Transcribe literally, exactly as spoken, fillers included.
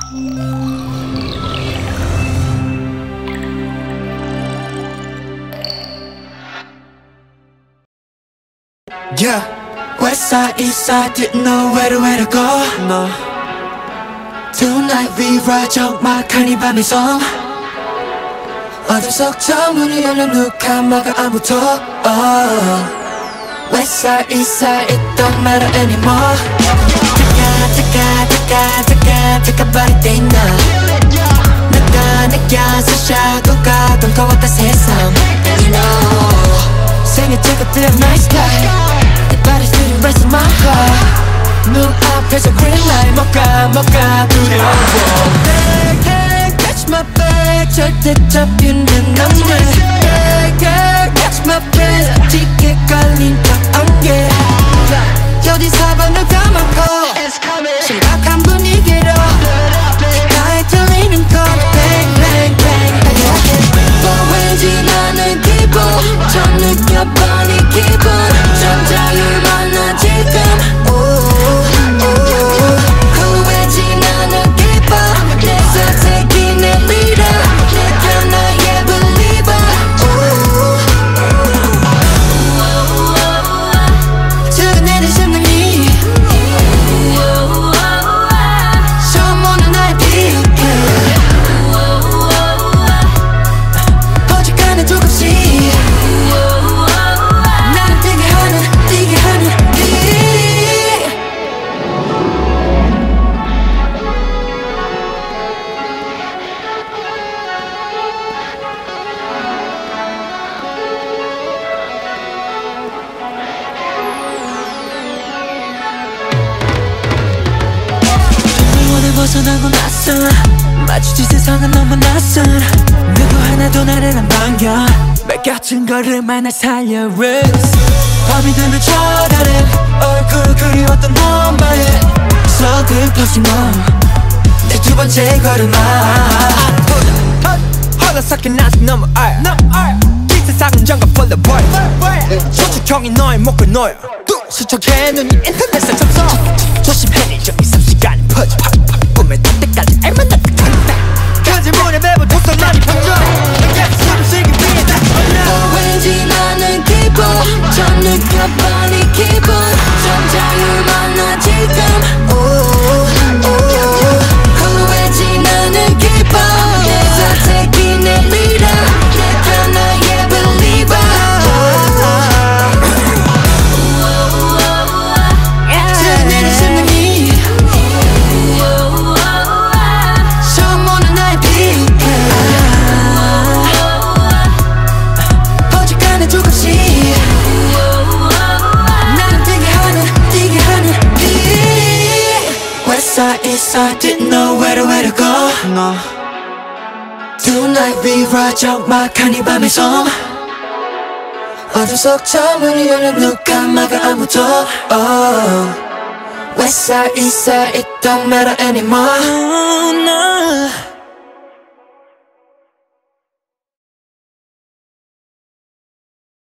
Yeah, west side, east side, didn't know where to, where to go. No. Tonight we ride 적막한 이 밤의 섬. 어둠 속 저 문이 열려 누가 막아 아무도. Oh. West side, east side, it don't matter anymore. taka, taka, taka, taka, taka body day now. 내가 느껴서 샤도가 던거웠다 세상. You know. 생일 찍었던 my style. Your body's to the rest of my heart. 눈앞에서 green light 뭐가 뭐가 두려워. Hey, hey, catch my back. 절대 잡히는 남자. Hey, hey, catch my breath. 짙게 깔린 저 안개. 여기 사방을 다 막고 심각한 분위기로 가에 들리는 것 Bang, bang, bang. 왠지 나는 기분 좀 느껴봐 네 기분 좀 자유만한 지금 후회지 나는 기뻐 내 선택이 내 리더 내가 나의 believer 작은 애들 심장이 처음 오는 날 비웃게 어지간해 조금씩 나를 뛰게 하는 뛰게 하는 이 영원을 벗어나고 나서 마주친 세상은 너무 낯선 누구 하나도 나를 안 반겨 맡겨진 걸음만 날 살려 Roots 밤이 되면 쳐다래 얼굴 그리웠던 너만의 서글퍼진 넌내 두 번째 걸음아 홀로서긴 아직 너무 알 이 세상은 정글 full of boys 소축형이 너의 목을 놓여 수척해 눈이 인터넷에 접속 조심해 이 이십삼 시간이 퍼져 꿈에 닿을 때까지 알만 닿을 텐데 그지 문에 매번 독서만이 번져 내가 숨을 쉬기 위해 다 올려 왠지 나는 기분 좀 느껴봐 네 기분 좀 자유만한 지금 후회지 나는 기뻐 내 선택이 내 리더 내가 나의 believer 작은 애들 심장이 처음 오는 날 비웃게 어지간해 조금씩 나를 뛰게 하는 뛰게 하는 이 West side, east side, didn't know where to, where to go. No. Tonight we ride 적막한 이 밤의 섬. 어둠 속 저 문이 열려 누가 막아 아무도. Oh. West side, east side, it don't matter anymore. Oh, no.